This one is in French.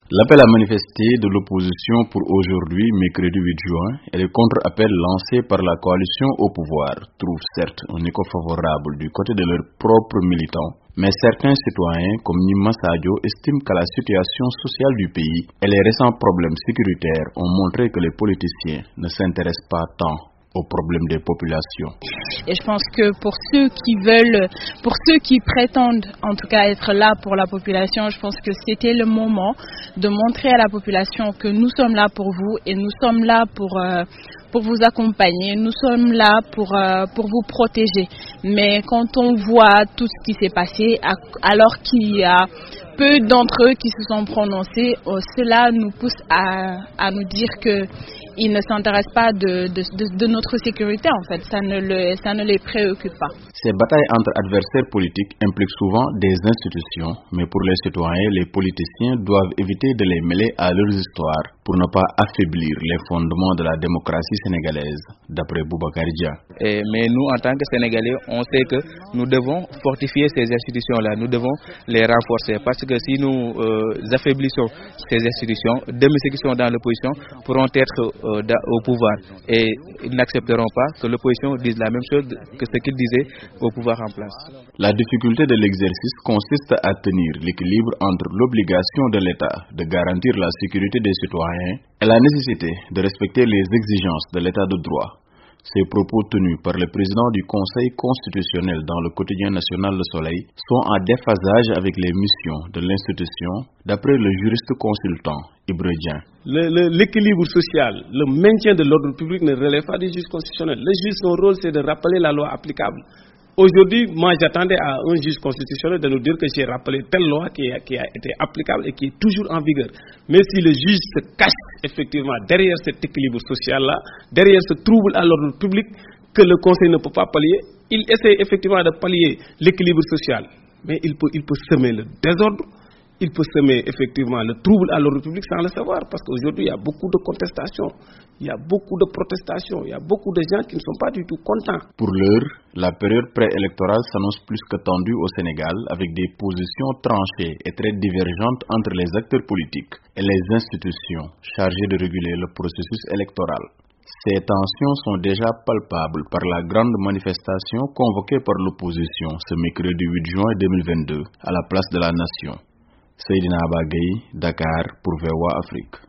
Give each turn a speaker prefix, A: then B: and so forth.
A: L'appel à manifester de l'opposition pour aujourd'hui, mercredi 8 juin, et le contre-appel lancé par la coalition au pouvoir trouvent certes un écho favorable du côté de leurs propres militants, mais certains citoyens, comme Nima Sadio, estiment qu'à la situation sociale du pays et les récents problèmes sécuritaires ont montré que les politiciens ne s'intéressent pas tant aux problèmes des populations.
B: Et je pense que pour ceux qui prétendent en tout cas être là pour la population, je pense que c'était le moment de montrer à la population que nous sommes là pour vous et nous sommes là pour vous accompagner, nous sommes là pour vous protéger. Mais quand on voit tout ce qui s'est passé, alors qu'il y a peu d'entre eux qui se sont prononcés, cela nous pousse à nous dire qu'ils ne s'intéressent pas de notre sécurité en fait, ça ne les préoccupe pas.
A: Ces batailles entre adversaires politiques impliquent souvent des institutions, mais pour les citoyens, les politiciens doivent éviter de les mêler à leurs histoires pour ne pas affaiblir les fondements de la démocratie sénégalaise, d'après Boubacar Dia.
C: Mais nous, en tant que Sénégalais, on sait que nous devons fortifier ces institutions-là, nous devons les renforcer, parce que si nous affaiblissons ces institutions, demain ceux qui sont dans l'opposition pourront être au pouvoir et ils n'accepteront pas que l'opposition dise la même chose que ce qu'ils disaient au pouvoir en place.
A: La difficulté de l'exercice consiste à tenir l'équilibre entre l'obligation de l'État de garantir la sécurité des citoyens et la nécessité de respecter les exigences de l'État de droit. Ces propos tenus par le président du Conseil constitutionnel dans le quotidien national Le Soleil sont en déphasage avec les missions de l'institution, d'après le juriste consultant Ibrahim.
D: L'équilibre social, le maintien de l'ordre public ne relève pas du juge constitutionnel. Le juge, son rôle, c'est de rappeler la loi applicable. Aujourd'hui, moi j'attendais à un juge constitutionnel de nous dire que j'ai rappelé telle loi qui a été applicable et qui est toujours en vigueur. Mais si le juge se cache effectivement derrière cet équilibre social-là, derrière ce trouble à l'ordre public que le Conseil ne peut pas pallier, il essaie effectivement de pallier l'équilibre social. Mais il peut semer le désordre, il peut semer effectivement le trouble à l'ordre public sans le savoir, parce qu'aujourd'hui il y a beaucoup de contestations, il y a beaucoup de protestations, il y a beaucoup de gens qui ne sont pas du tout contents.
A: Pour l'heure, la période préélectorale s'annonce plus que tendue au Sénégal, avec des positions tranchées et très divergentes entre les acteurs politiques et les institutions chargées de réguler le processus électoral. Ces tensions sont déjà palpables par la grande manifestation convoquée par l'opposition ce mercredi 8 juin 2022 à la place de la Nation. Seydina Abba Gueye, Dakar pour VOA Afrique.